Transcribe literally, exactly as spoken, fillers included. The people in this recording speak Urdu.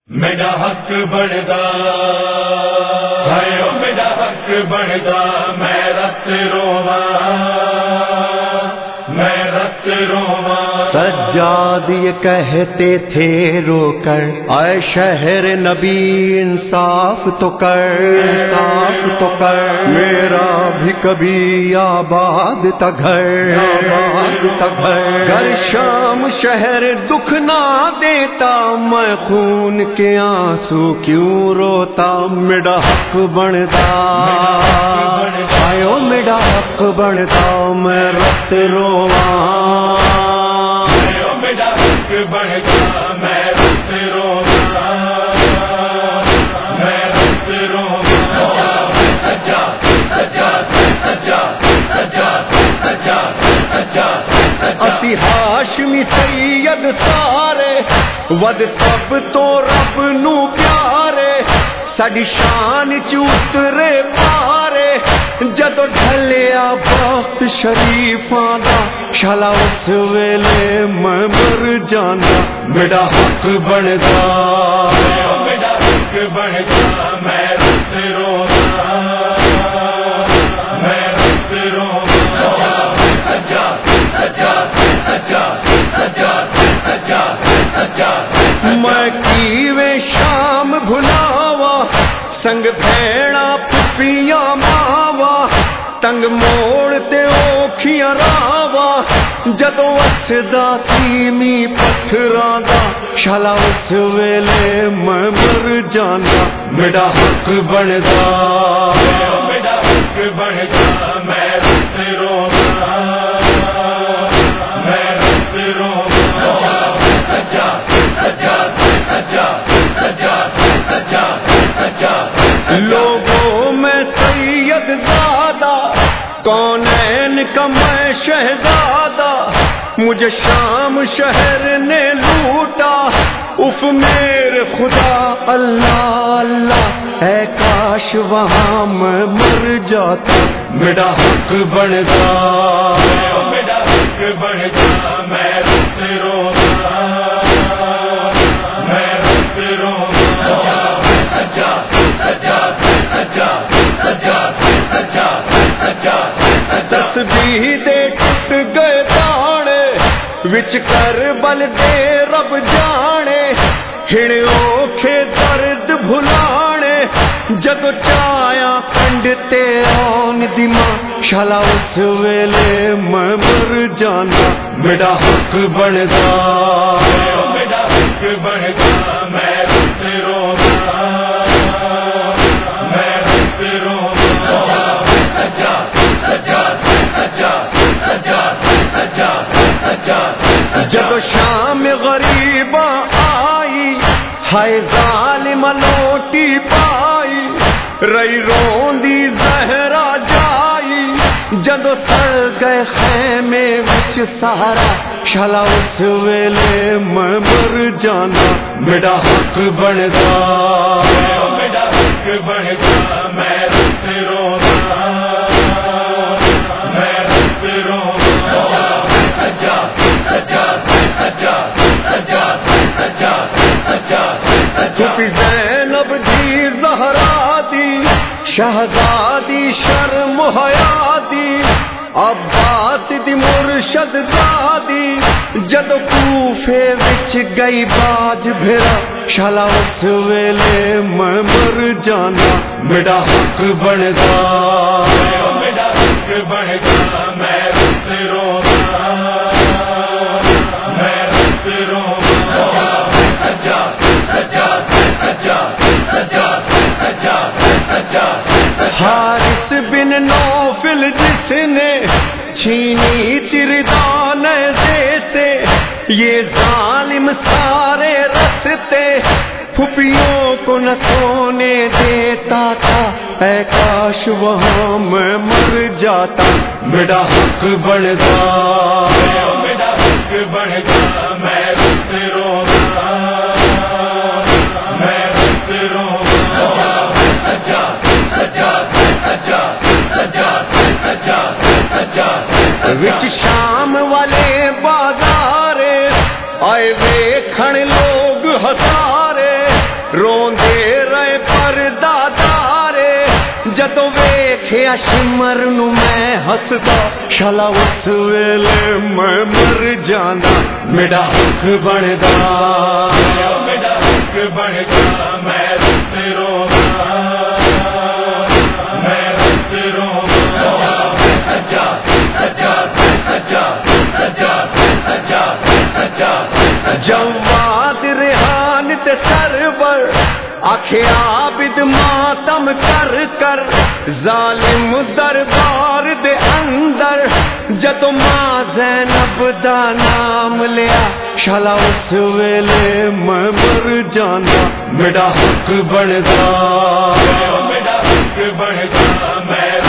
میرا حق بندا ہے او میرا حق بندا میں رت رواں میں رت رواں سجاد یہ کہتے تھے رو کر اے شہر نبی انصاف تو کر انصاف تو کر میرا بھی کبھی آباد تا گھر آباد تا گھر گھر شام شہر دکھ نہ دیتا میں خون کے آنسو کیوں روتا میرا حق بندا آئو میرا حق بندا میں رت رواں میرا حق بندا میں رت رواں میں رت رواں سجا سجا سجا سجا سجا سجا اسی ہاشمی سید سارے ود سب تو رب نو پیارے ساڈی شان چ اترے پارے جدو ڈھلیا بخت شریفاں دا شالا اس ویلے میں مر جانا میرا حق بندا میرا حق بندا میں رت رواں میں رت رواں سجا سجا سجا سجا سجا سجا میں کیویں شام بھلاوا سنگ بھیڑا پپیاں ماوا تنگ موڑ تے اوکھیاں راوا جدو وسدا سیمی پتھراں دا شالا اس ویلے میں مر جانا میرا حق بندا میرا حق بندا میں رت رواں میں رت رواں سجا سجا سجا سجا سجا سجا لوگوں میں سید زادہ کونین کا میں شہزادہ مجھے شام شہر نے لوٹا اف میرے خدا اللہ اللہ اے کاش وہاں میں مر جاتا میرا حق بندا میرا حق بندا میں رت رواں میں رت رواں سجا سجا سجا سجا سجا سجا تسبیح دے ٹوٹ گئے تانے وچ کربل دے رب جانے ہن اوکھے درد بھلانے جدو چایا کنڈ تے آن دی ماں شالا اس ویلے میں مر جانا میرا حق بندا میرا حق بندا میں رت رواں میں رت رواں سجا سجا سجا سجا سجا سجا جب شام غریباں آئی ہائے ظالم لوٹی پائی رئی روندی زہرا جائی جدو سڑ گئے خیمے وچ سارا شالا اس ویلے میں مر جانا میرا حق بندا میرا حق بندا میں رت رواں میں رت رواں سجا سجا سجا سجا سجا سجا چپی زینب دی زہرا دی شہزادی شرم حیا دی عباس دی مرشد دادی جدو کوفے وچ گئی باج بھرا شالا اس ویلے میں مر جانا میرا حق بندا میرا حق بندا میں رت رواں میں رت رواں سجا سجا سجا سجا سجا سجا حارث بن نوفل جس نے چھینی تردان سے یہ ظالم سارے رستے پھپھیوں کو نہ سونے دیتا تھا اے کاش وہاں میں مر جاتا میرا حق بندا میرا حق بندا میں رت رواں میں رت رواں سجا سجا سجا سجا سجا سجا وچ شام والے بازارے آئے ویکھن لوگ ہسارے روندے رہے پردادارے جدوں ویکھیا شمر نو میں ہسدا شالا اس ویلے میں مر جانا میرا حق بندا میرا حق بندا میں رت رواں میں رت رواں سجا سجا سجا سجا سجا سجا جواد ریحان تے سرور آکھے عابد ماتم کر کر ظالم دربار دے اندر جدوں ماں زینب دا نام لیا شالا اس ویلے میں مر جانا میرا حق بندا میرا حق بندا میں